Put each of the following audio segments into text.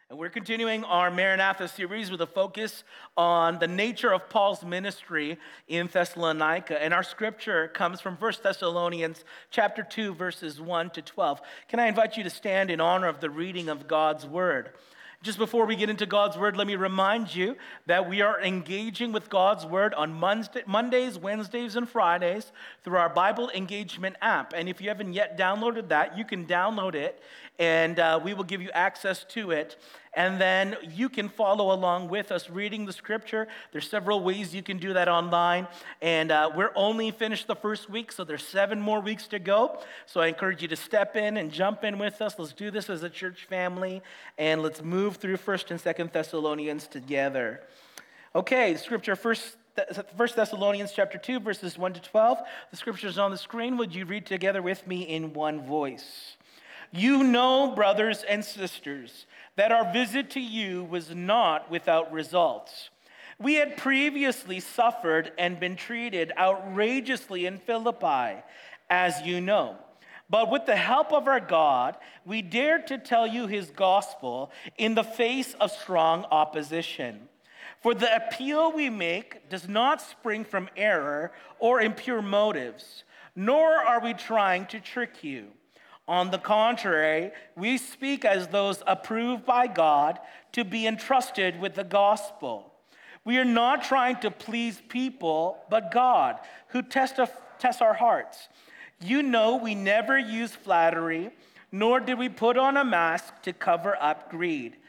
And we're continuing our Maranatha series with a focus on the nature of Paul's ministry in Thessalonica. And our scripture comes from 1 Thessalonians chapter 2, verses 1 to 12. Can I invite you to stand in honor of the reading of God's word? Just before we get into God's word, let me remind you that we are engaging with God's word on Mondays, Wednesdays, and Fridays through our Bible Engagement app. And if you haven't yet downloaded that, you can download it, and we will give you access to it. And then you can follow along with us reading the scripture. There's several ways you can do that online. And we're only finished the first week, so there's 7 more weeks to go. So I encourage you to step in and jump in with us. Let's do this as a church family, and let's move through 1st and 2nd Thessalonians together. Okay, scripture, 1 Thessalonians chapter 2, verses 1 to 12. The scripture is on the screen. Would you read together with me in one voice? You know, brothers and sisters, that our visit to you was not without results. We had previously suffered and been treated outrageously in Philippi, as you know. But with the help of our God, we dared to tell you his gospel in the face of strong opposition. For the appeal we make does not spring from error or impure motives, nor are we trying to trick you. On the contrary, we speak as those approved by God to be entrusted with the gospel. We are not trying to please people, but God, who tests our hearts. You know we never use flattery, nor did we put on a mask to cover up greed.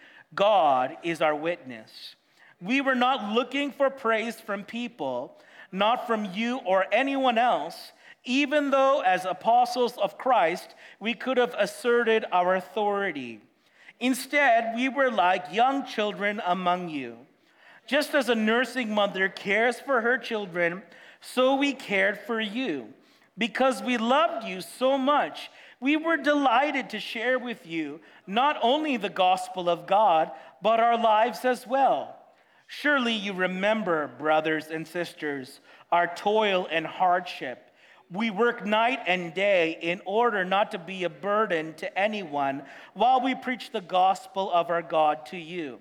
God is our witness. We were not looking for praise from people, not from you or anyone else, even though as apostles of Christ, we could have asserted our authority. Instead, we were like young children among you. Just as a nursing mother cares for her children, so we cared for you. Because we loved you so much, we were delighted to share with you not only the gospel of God, but our lives as well. Surely you remember, brothers and sisters, our toil and hardship. We work night and day in order not to be a burden to anyone while we preach the gospel of our God to you.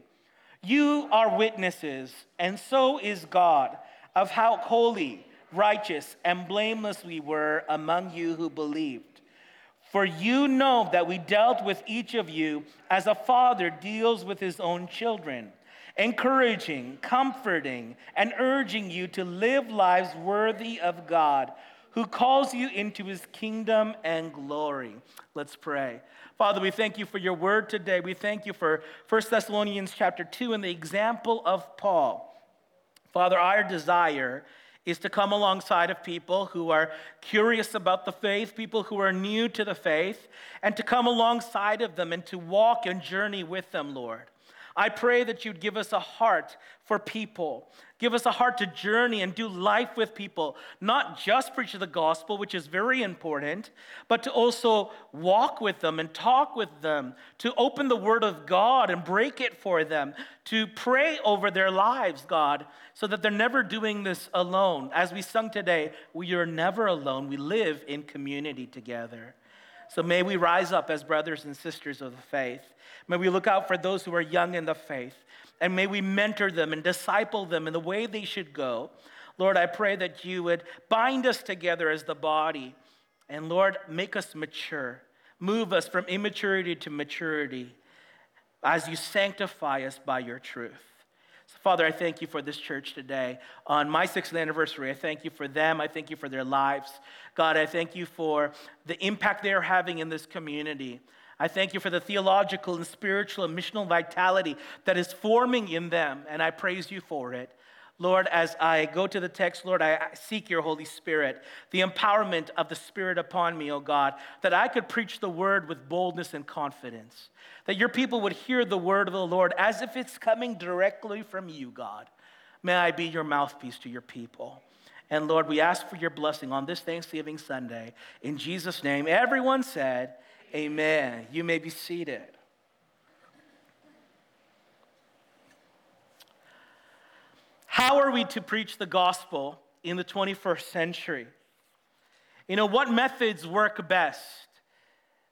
You are witnesses, and so is God, of how holy, righteous, and blameless we were among you who believed. For you know that we dealt with each of you as a father deals with his own children, encouraging, comforting, and urging you to live lives worthy of God, who calls you into his kingdom and glory. Let's pray. Father, we thank you for your word today. We thank you for 1 Thessalonians chapter 2 and the example of Paul. Father, our desire is to come alongside of people who are curious about the faith, people who are new to the faith, and to come alongside of them and to walk and journey with them, Lord. I pray that you'd give us a heart for people. Give us a heart to journey and do life with people, not just preach the gospel, which is very important, but to also walk with them and talk with them, to open the word of God and break it for them, to pray over their lives, God, so that they're never doing this alone. As we sung today, we are never alone. We live in community together. So may we rise up as brothers and sisters of the faith. May we look out for those who are young in the faith. And may we mentor them and disciple them in the way they should go. Lord, I pray that you would bind us together as the body. And Lord, make us mature. Move us from immaturity to maturity as you sanctify us by your truth. So Father, I thank you for this church today. On my 6th anniversary, I thank you for them. I thank you for their lives. God, I thank you for the impact they're having in this community. I thank you for the theological and spiritual and missional vitality that is forming in them, and I praise you for it. Lord, as I go to the text, Lord, I seek your Holy Spirit, the empowerment of the Spirit upon me, oh God, that I could preach the word with boldness and confidence, that your people would hear the word of the Lord as if it's coming directly from you, God. May I be your mouthpiece to your people. And Lord, we ask for your blessing on this Thanksgiving Sunday. In Jesus' name, everyone said, amen. You may be seated. How are we to preach the gospel in the 21st century? What methods work best?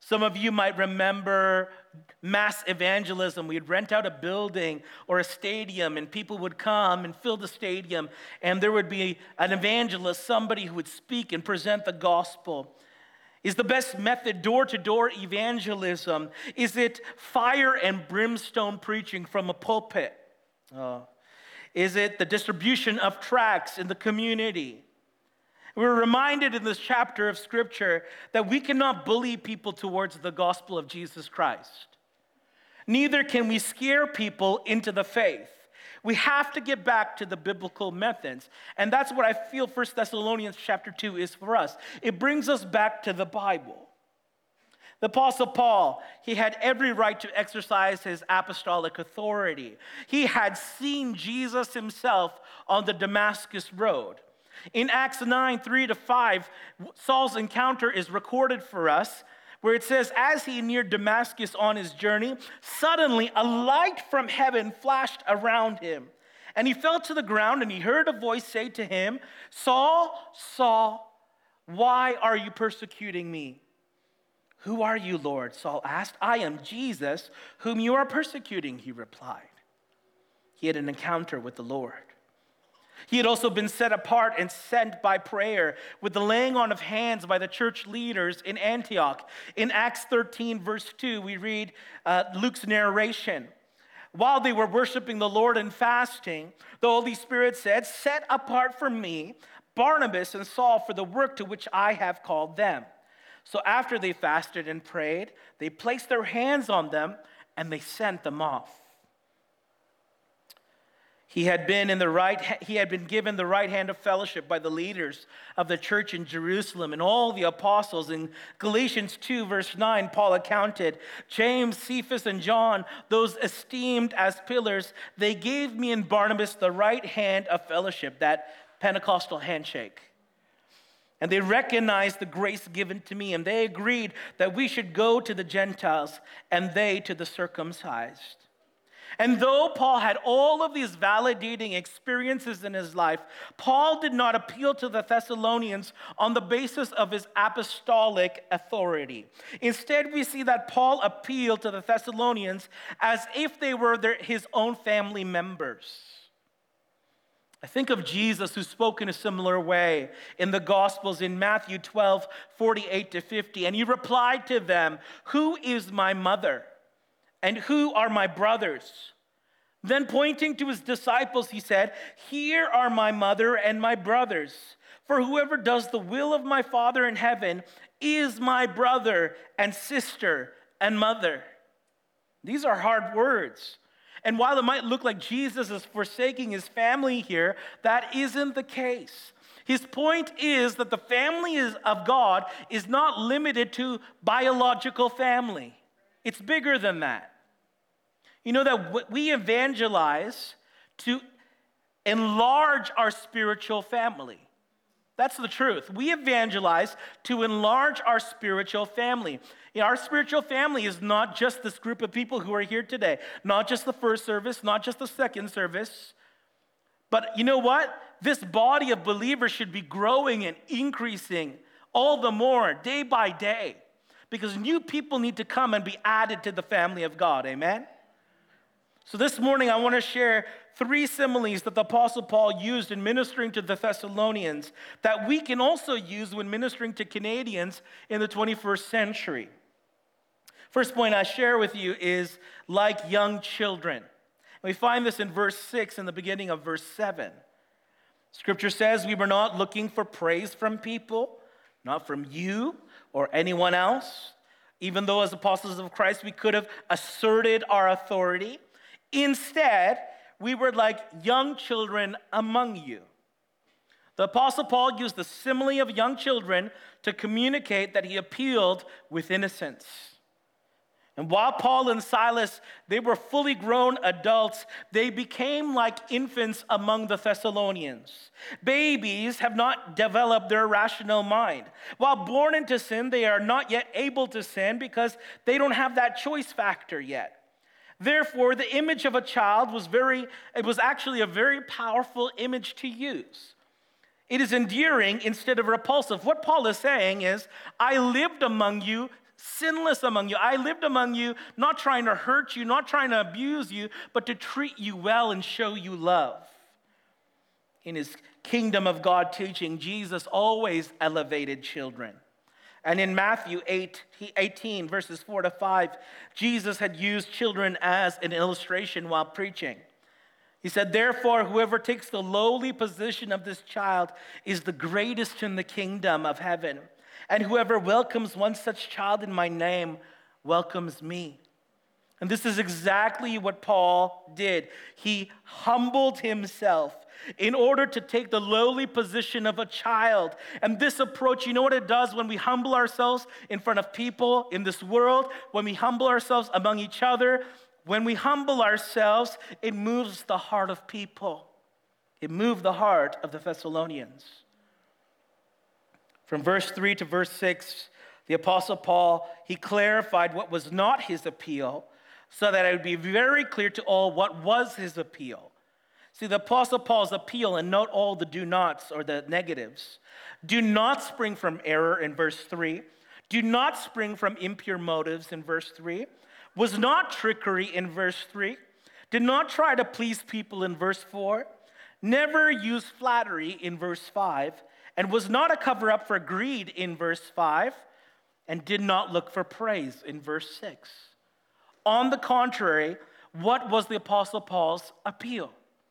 Some of you might remember mass evangelism. We'd rent out a building or a stadium, and people would come and fill the stadium, and there would be an evangelist, somebody who would speak and present the gospel. Is the best method door-to-door evangelism? Is it fire and brimstone preaching from a pulpit? Is it the distribution of tracts in the community? We're reminded in this chapter of Scripture that we cannot bully people towards the gospel of Jesus Christ. Neither can we scare people into the faith. We have to get back to the biblical methods. And that's what I feel 1 Thessalonians chapter 2 is for us. It brings us back to the Bible. The Apostle Paul, he had every right to exercise his apostolic authority. He had seen Jesus himself on the Damascus road. In Acts 9, 3-5, Saul's encounter is recorded for us, where it says, as he neared Damascus on his journey, suddenly a light from heaven flashed around him. And he fell to the ground, and he heard a voice say to him, Saul, Saul, why are you persecuting me? Who are you, Lord? Saul asked. I am Jesus, whom you are persecuting, he replied. He had an encounter with the Lord. He had also been set apart and sent by prayer with the laying on of hands by the church leaders in Antioch. In Acts 13, verse 2, we read Luke's narration. While they were worshiping the Lord and fasting, the Holy Spirit said, set apart for me Barnabas and Saul for the work to which I have called them. So after they fasted and prayed, they placed their hands on them and they sent them off. He had been given the right hand of fellowship by the leaders of the church in Jerusalem and all the apostles. In Galatians 2, verse 9, Paul accounted, James, Cephas, and John, those esteemed as pillars, they gave me and Barnabas the right hand of fellowship, that Pentecostal handshake. And they recognized the grace given to me, and they agreed that we should go to the Gentiles and they to the circumcised. And though Paul had all of these validating experiences in his life, Paul did not appeal to the Thessalonians on the basis of his apostolic authority. Instead, we see that Paul appealed to the Thessalonians as if they were his own family members. I think of Jesus, who spoke in a similar way in the Gospels in Matthew 12, 48-50. And he replied to them, who is my mother? And who are my brothers? Then pointing to his disciples, he said, here are my mother and my brothers. For whoever does the will of my Father in heaven is my brother and sister and mother. These are hard words. And while it might look like Jesus is forsaking his family here, that isn't the case. His point is that the family of God is not limited to biological family. It's bigger than that. You know that we evangelize to enlarge our spiritual family. That's the truth. We evangelize to enlarge our spiritual family. You know, our spiritual family is not just this group of people who are here today, not just the first service, not just the second service. But you know what? This body of believers should be growing and increasing all the more day by day, because new people need to come and be added to the family of God. Amen? So this morning, I want to share 3 similes that the Apostle Paul used in ministering to the Thessalonians that we can also use when ministering to Canadians in the 21st century. First point I share with you is like young children. We find this in verse 6 and the beginning of verse 7. Scripture says we were not looking for praise from people, not from you or anyone else. Even though as apostles of Christ we could have asserted our authority. Instead, we were like young children among you. The Apostle Paul used the simile of young children to communicate that he appealed with innocence. And while Paul and Silas, they were fully grown adults, they became like infants among the Thessalonians. Babies have not developed their rational mind. While born into sin, they are not yet able to sin because they don't have that choice factor yet. Therefore, the image of a child was actually a very powerful image to use. It is endearing instead of repulsive. What Paul is saying is, I lived among you sinless among you. I lived among you, not trying to hurt you, not trying to abuse you, but to treat you well and show you love. In his kingdom of God teaching, Jesus always elevated children. And in Matthew 18, verses 4-5, Jesus had used children as an illustration while preaching. He said, therefore, whoever takes the lowly position of this child is the greatest in the kingdom of heaven. And whoever welcomes one such child in my name welcomes me. And this is exactly what Paul did. He humbled himself in order to take the lowly position of a child. And this approach, you know what it does when we humble ourselves in front of people in this world, when we humble ourselves among each other, when we humble ourselves, it moves the heart of people. It moved the heart of the Thessalonians. From verse 3 to verse 6, the Apostle Paul, he clarified what was not his appeal so that it would be very clear to all what was his appeal. See, the Apostle Paul's appeal, and note all the do nots or the negatives, do not spring from error in verse 3, do not spring from impure motives in verse 3, was not trickery in verse 3, did not try to please people in verse 4, never used flattery in verse 5, and was not a cover-up for greed in verse 5, and did not look for praise in verse 6. On the contrary, what was the Apostle Paul's appeal?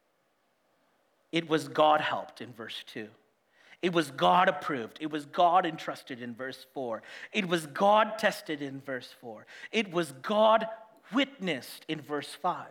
It was God helped in verse 2. It was God approved. It was God entrusted in verse 4. It was God tested in verse 4. It was God witnessed in verse 5.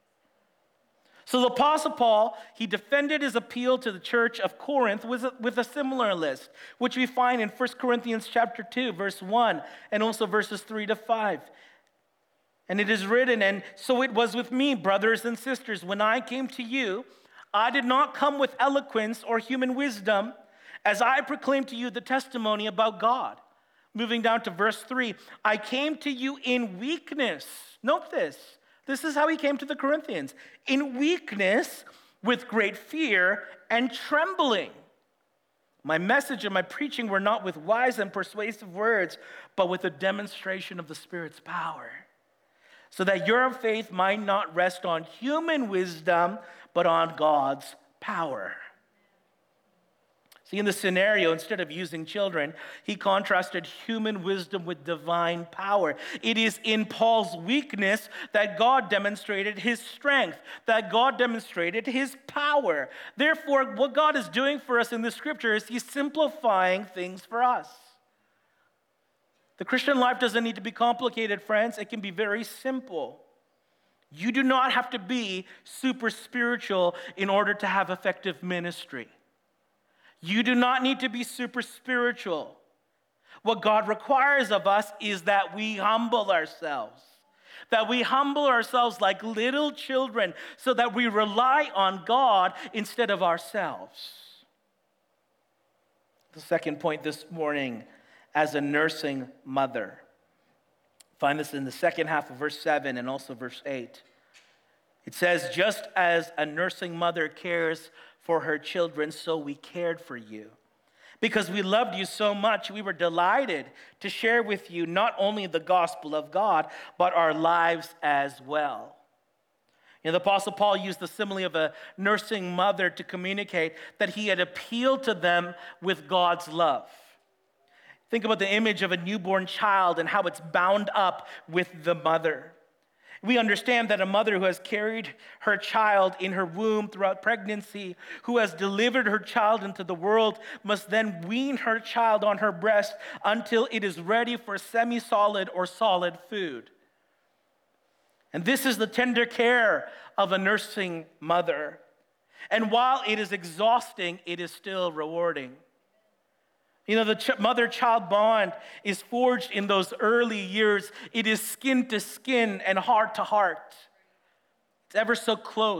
So the Apostle Paul, he defended his appeal to the church of Corinth with a similar list, which we find in 1 Corinthians chapter 2, verse 1, and also verses 3-5. And it is written, and so it was with me, brothers and sisters, when I came to you, I did not come with eloquence or human wisdom, as I proclaimed to you the testimony about God. Moving down to verse 3, I came to you in weakness. Note this. This is how he came to the Corinthians. In weakness, with great fear and trembling. My message and my preaching were not with wise and persuasive words, but with a demonstration of the Spirit's power, so that your faith might not rest on human wisdom, but on God's power. See, in this scenario, instead of using children, he contrasted human wisdom with divine power. It is in Paul's weakness that God demonstrated his strength, that God demonstrated his power. Therefore, what God is doing for us in the scripture is he's simplifying things for us. The Christian life doesn't need to be complicated, friends. It can be very simple. You do not have to be super spiritual in order to have effective ministry. You do not need to be super spiritual. What God requires of us is that we humble ourselves. That we humble ourselves like little children so that we rely on God instead of ourselves. The second point this morning, as a nursing mother. Find this in the second half of verse 7 and also verse 8. It says, just as a nursing mother cares for her children, so we cared for you. Because we loved you so much, we were delighted to share with you not only the gospel of God, but our lives as well. You know, the Apostle Paul used the simile of a nursing mother to communicate that he had appealed to them with God's love. Think about the image of a newborn child and how it's bound up with the mother. We understand that a mother who has carried her child in her womb throughout pregnancy, who has delivered her child into the world, must then wean her child on her breast until it is ready for semi-solid or solid food. And this is the tender care of a nursing mother. And while it is exhausting, it is still rewarding. You know, the mother-child bond is forged in those early years. It is skin to skin and heart to heart. It's ever so close.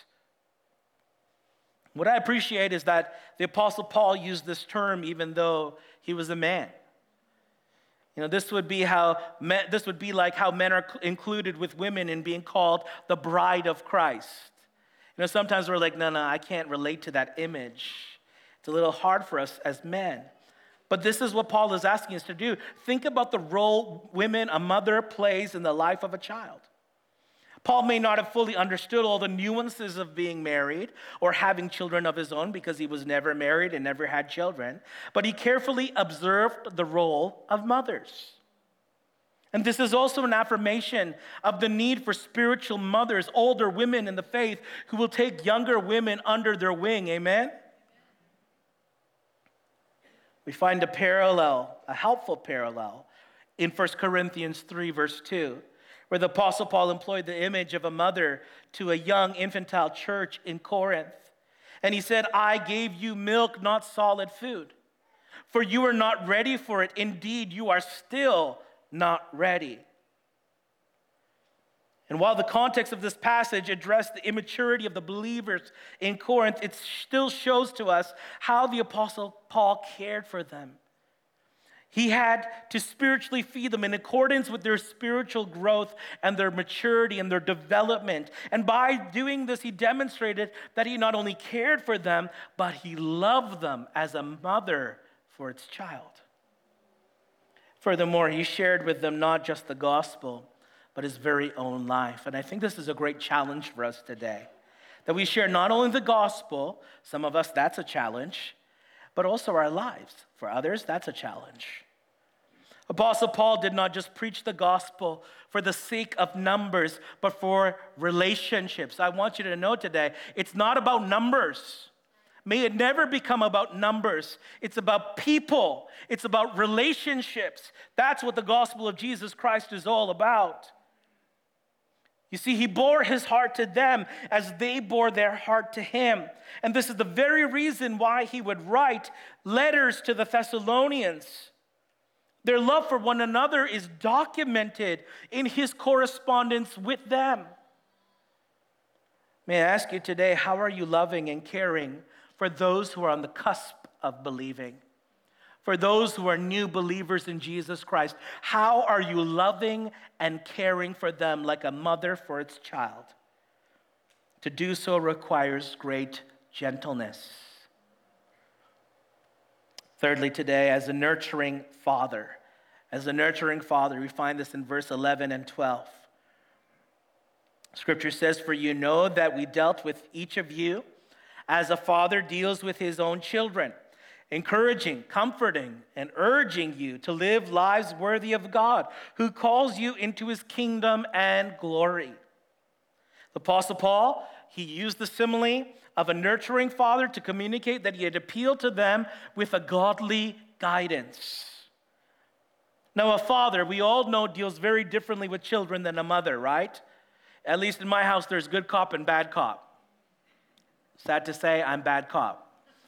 What I appreciate is that the Apostle Paul used this term even though he was a man. You know, this would be like how men are included with women in being called the bride of Christ. You know, sometimes we're like, no, I can't relate to that image. It's a little hard for us as men. But this is what Paul is asking us to do. Think about the role a mother plays in the life of a child. Paul may not have fully understood all the nuances of being married or having children of his own because he was never married and never had children, but he carefully observed the role of mothers. And this is also an affirmation of the need for spiritual mothers, older women in the faith who will take younger women under their wing. Amen? We find a helpful parallel in 1 Corinthians 3, verse 2, where the Apostle Paul employed the image of a mother to a young infantile church in Corinth. And he said, I gave you milk, not solid food, for you are not ready for it. Indeed, you are still not ready. And while the context of this passage addressed the immaturity of the believers in Corinth, it still shows to us how the Apostle Paul cared for them. He had to spiritually feed them in accordance with their spiritual growth and their maturity and their development. And by doing this, he demonstrated that he not only cared for them, but he loved them as a mother for its child. Furthermore, he shared with them not just the gospel, but his very own life. And I think this is a great challenge for us today, that we share not only the gospel, some of us that's a challenge, but also our lives. For others, that's a challenge. Apostle Paul did not just preach the gospel for the sake of numbers, but for relationships. I want you to know today, it's not about numbers. May it never become about numbers. It's about people. It's about relationships. That's what the gospel of Jesus Christ is all about. You see, he bore his heart to them as they bore their heart to him. And this is the very reason why he would write letters to the Thessalonians. Their love for one another is documented in his correspondence with them. May I ask you today, how are you loving and caring for those who are on the cusp of believing? For those who are new believers in Jesus Christ, how are you loving and caring for them like a mother for its child? To do so requires great gentleness. Thirdly, today, as a nurturing father, we find this in verse 11 and 12. Scripture says, for you know that we dealt with each of you as a father deals with his own children, encouraging, comforting, and urging you to live lives worthy of God, who calls you into his kingdom and glory. The Apostle Paul, he used the simile of a nurturing father to communicate that he had appealed to them with a godly guidance. Now, a father, we all know, deals very differently with children than a mother, right? At least in my house, there's good cop and bad cop. Sad to say, I'm bad cop.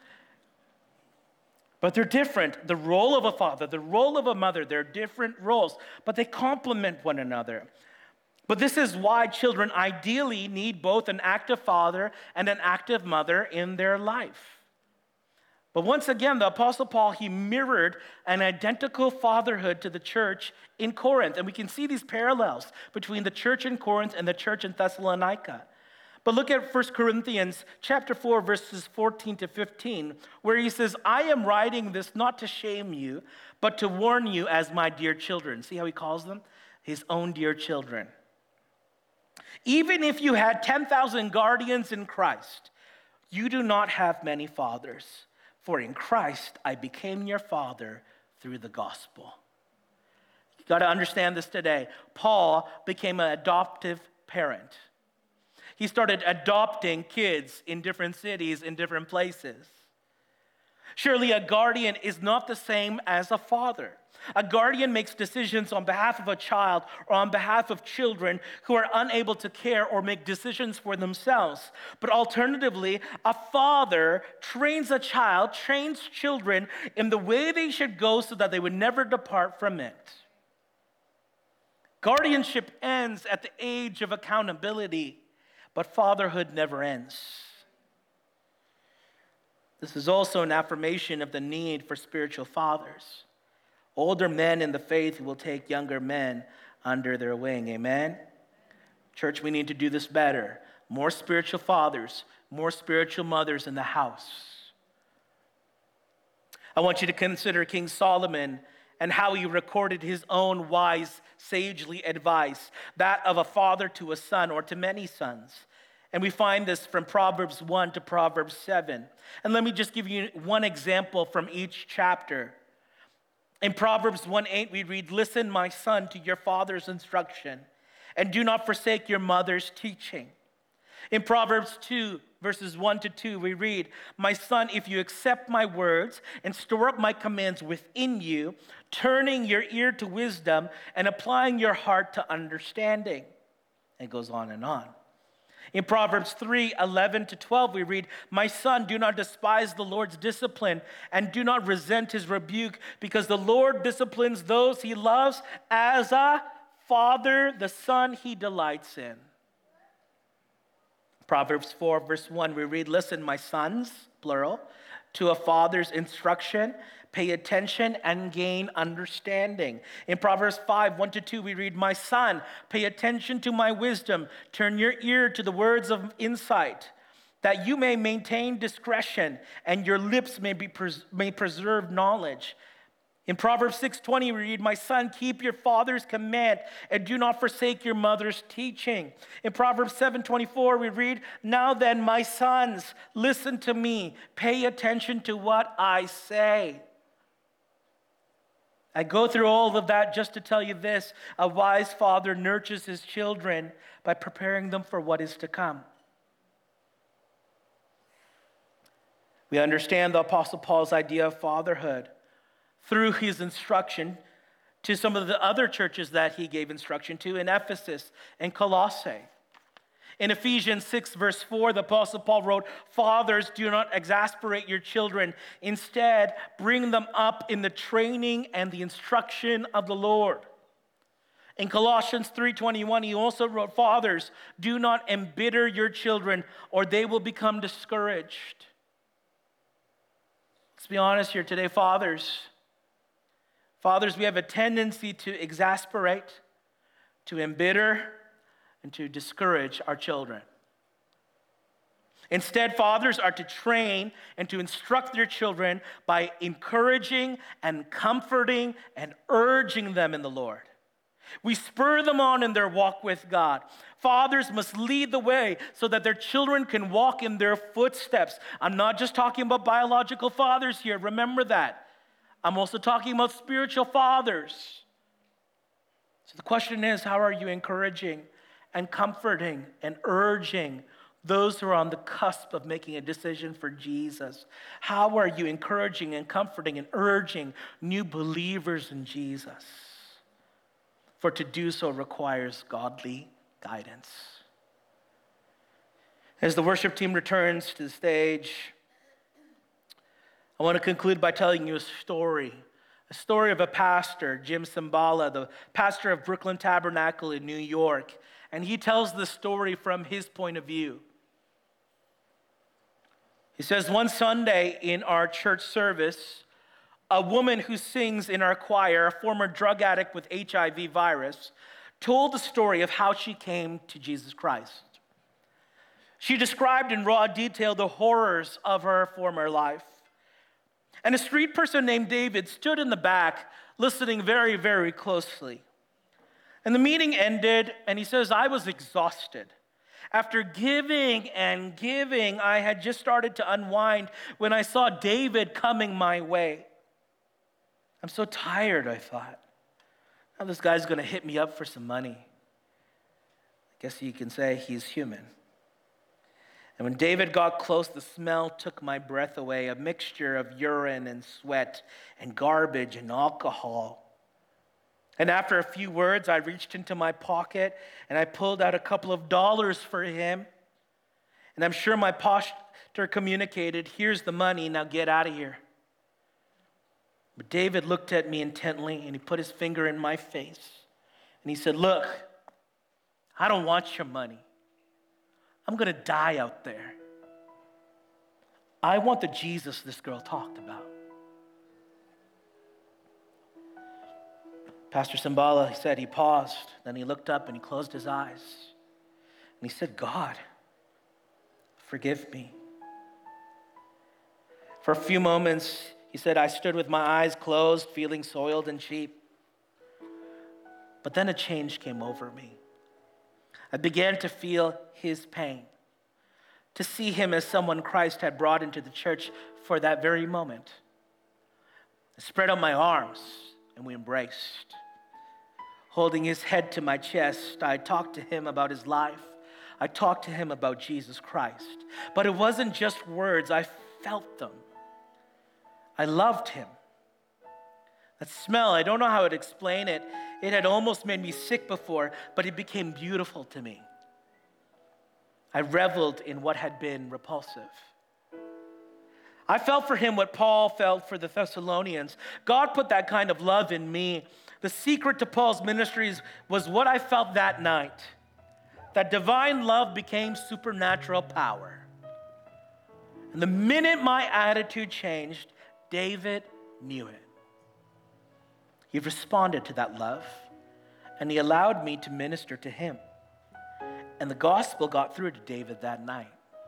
But they're different. The role of a father, the role of a mother, they're different roles, but they complement one another. But this is why children ideally need both an active father and an active mother in their life. But once again, the Apostle Paul, he mirrored an identical fatherhood to the church in Corinth. And we can see these parallels between the church in Corinth and the church in Thessalonica. But look at 1 Corinthians chapter 4, verses 14 to 15, where he says, I am writing this not to shame you, but to warn you as my dear children. See how he calls them? His own dear children. Even if you had 10,000 guardians in Christ, you do not have many fathers. For in Christ I became your father through the gospel. You got to understand this today. Paul became an adoptive parent. He started adopting kids in different cities, in different places. Surely a guardian is not the same as a father. A guardian makes decisions on behalf of a child or on behalf of children who are unable to care or make decisions for themselves. But alternatively, a father trains children in the way they should go so that they would never depart from it. Guardianship ends at the age of accountability, but fatherhood never ends. This is also an affirmation of the need for spiritual fathers. Older men in the faith who will take younger men under their wing. Amen? Church, we need to do this better. More spiritual fathers, more spiritual mothers in the house. I want you to consider King Solomon and how he recorded his own wise, sagely advice, that of a father to a son or to many sons. And we find this from Proverbs 1 to Proverbs 7. And let me just give you one example from each chapter. In Proverbs 1:8, we read, "Listen, my son, to your father's instruction, and do not forsake your mother's teaching." In Proverbs 2, verses 1 to 2, we read, "My son, if you accept my words and store up my commands within you, turning your ear to wisdom and applying your heart to understanding." It goes on and on. In Proverbs 3, 11 to 12, we read, "My son, do not despise the Lord's discipline and do not resent his rebuke, because the Lord disciplines those he loves as a father, the son he delights in." Proverbs 4, verse 1, we read, "Listen, my sons," plural, "to a father's instruction, pay attention and gain understanding." In Proverbs 5, 1 to 2, we read, "My son, pay attention to my wisdom, turn your ear to the words of insight, that you may maintain discretion and your lips may preserve knowledge." In Proverbs 6:20, we read, "My son, keep your father's command and do not forsake your mother's teaching." In Proverbs 7:24, we read, "Now then, my sons, listen to me. Pay attention to what I say." I go through all of that just to tell you this: a wise father nurtures his children by preparing them for what is to come. We understand the Apostle Paul's idea of fatherhood through his instruction to some of the other churches that he gave instruction to in Ephesus and Colossae. In Ephesians 6, verse 4, the Apostle Paul wrote, "Fathers, do not exasperate your children. Instead, bring them up in the training and the instruction of the Lord." In Colossians 3:21, he also wrote, "Fathers, do not embitter your children, or they will become discouraged." Let's be honest here today, fathers, we have a tendency to exasperate, to embitter, and to discourage our children. Instead, fathers are to train and to instruct their children by encouraging and comforting and urging them in the Lord. We spur them on in their walk with God. Fathers must lead the way so that their children can walk in their footsteps. I'm not just talking about biological fathers here, remember that. I'm also talking about spiritual fathers. So the question is, how are you encouraging and comforting and urging those who are on the cusp of making a decision for Jesus? How are you encouraging and comforting and urging new believers in Jesus? For to do so requires godly guidance. As the worship team returns to the stage, I want to conclude by telling you a story of a pastor, Jim Cymbala, the pastor of Brooklyn Tabernacle in New York. And he tells the story from his point of view. He says, "One Sunday in our church service, a woman who sings in our choir, a former drug addict with HIV virus, told the story of how she came to Jesus Christ. She described in raw detail the horrors of her former life. And a street person named David stood in the back, listening very, very closely. And the meeting ended, and he says, I was exhausted. After giving and giving, I had just started to unwind when I saw David coming my way. I'm so tired, I thought. Now this guy's going to hit me up for some money. I guess you can say he's human. And when David got close, the smell took my breath away, a mixture of urine and sweat and garbage and alcohol. And after a few words, I reached into my pocket and I pulled out a couple of dollars for him. And I'm sure my pastor communicated, here's the money, now get out of here. But David looked at me intently and he put his finger in my face. And he said, look, I don't want your money. I'm going to die out there. I want the Jesus this girl talked about. Pastor Cymbala, he said, he paused, then he looked up and he closed his eyes. And he said, God, forgive me. For a few moments, He said, I stood with my eyes closed, feeling soiled and cheap. But then a change came over me. I began to feel his pain, to see him as someone Christ had brought into the church for that very moment. I spread out my arms and we embraced. Holding his head to my chest, I talked to him about his life. I talked to him about Jesus Christ. But it wasn't just words, I felt them. I loved him. That smell, I don't know how to explain it. It had almost made me sick before, but it became beautiful to me. I reveled in what had been repulsive. I felt for him what Paul felt for the Thessalonians. God put that kind of love in me. The secret to Paul's ministries was what I felt that night. That divine love became supernatural power. And the minute my attitude changed, David knew it. He responded to that love, and he allowed me to minister to him. And the gospel got through to David that night.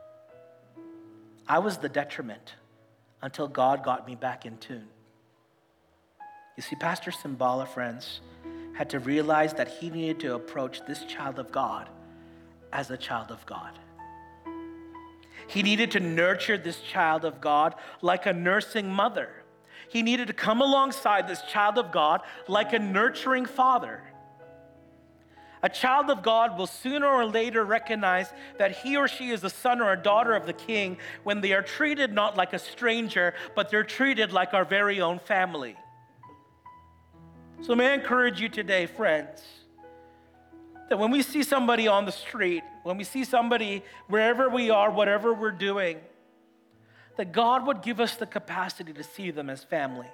I was the detriment until God got me back in tune. You see, Pastor Simbala, friends, had to realize that he needed to approach this child of God as a child of God. He needed to nurture this child of God like a nursing mother. He needed to come alongside this child of God like a nurturing father. A child of God will sooner or later recognize that he or she is a son or a daughter of the King when they are treated not like a stranger, but they're treated like our very own family. So may I encourage you today, friends, that when we see somebody on the street, when we see somebody wherever we are, whatever we're doing, that God would give us the capacity to see them as family.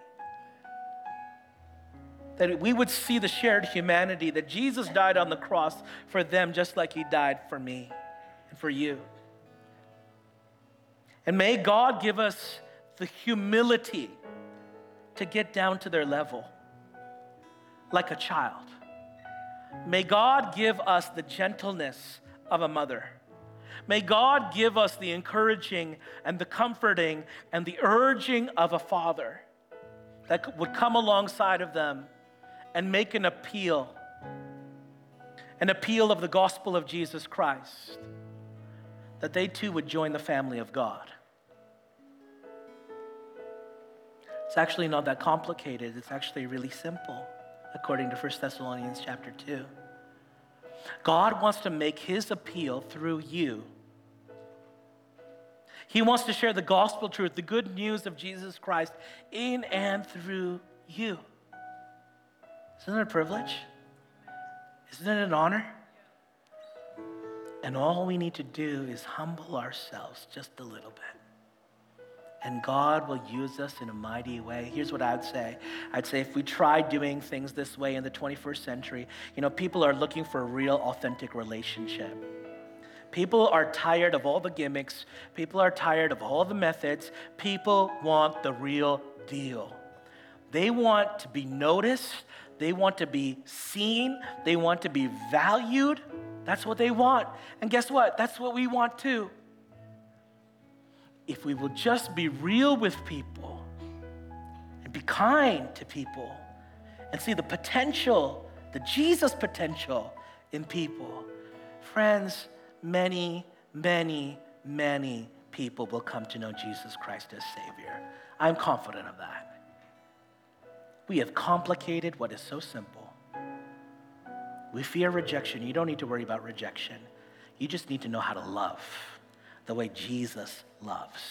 That we would see the shared humanity, that Jesus died on the cross for them just like he died for me and for you. And may God give us the humility to get down to their level like a child. May God give us the gentleness of a mother. May God give us the encouraging and the comforting and the urging of a father that would come alongside of them and make an appeal of the gospel of Jesus Christ, that they too would join the family of God. It's actually not that complicated. It's actually really simple, according to 1 Thessalonians chapter 2. God wants to make his appeal through you. He wants to share the gospel truth, the good news of Jesus Christ in and through you. Isn't it a privilege? Isn't it an honor? And all we need to do is humble ourselves just a little bit. And God will use us in a mighty way. Here's what I would say. I'd say if we try doing things this way in the 21st century, people are looking for a real authentic relationship. People are tired of all the gimmicks. People are tired of all the methods. People want the real deal. They want to be noticed. They want to be seen. They want to be valued. That's what they want. And guess what? That's what we want too. If we will just be real with people and be kind to people and see the potential, the Jesus potential in people, friends, many, many, many people will come to know Jesus Christ as Savior. I'm confident of that. We have complicated what is so simple. We fear rejection. You don't need to worry about rejection. You just need to know how to love the way Jesus loves.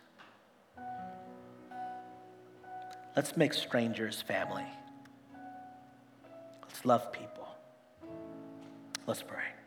Let's make strangers family. Let's love people. Let's pray.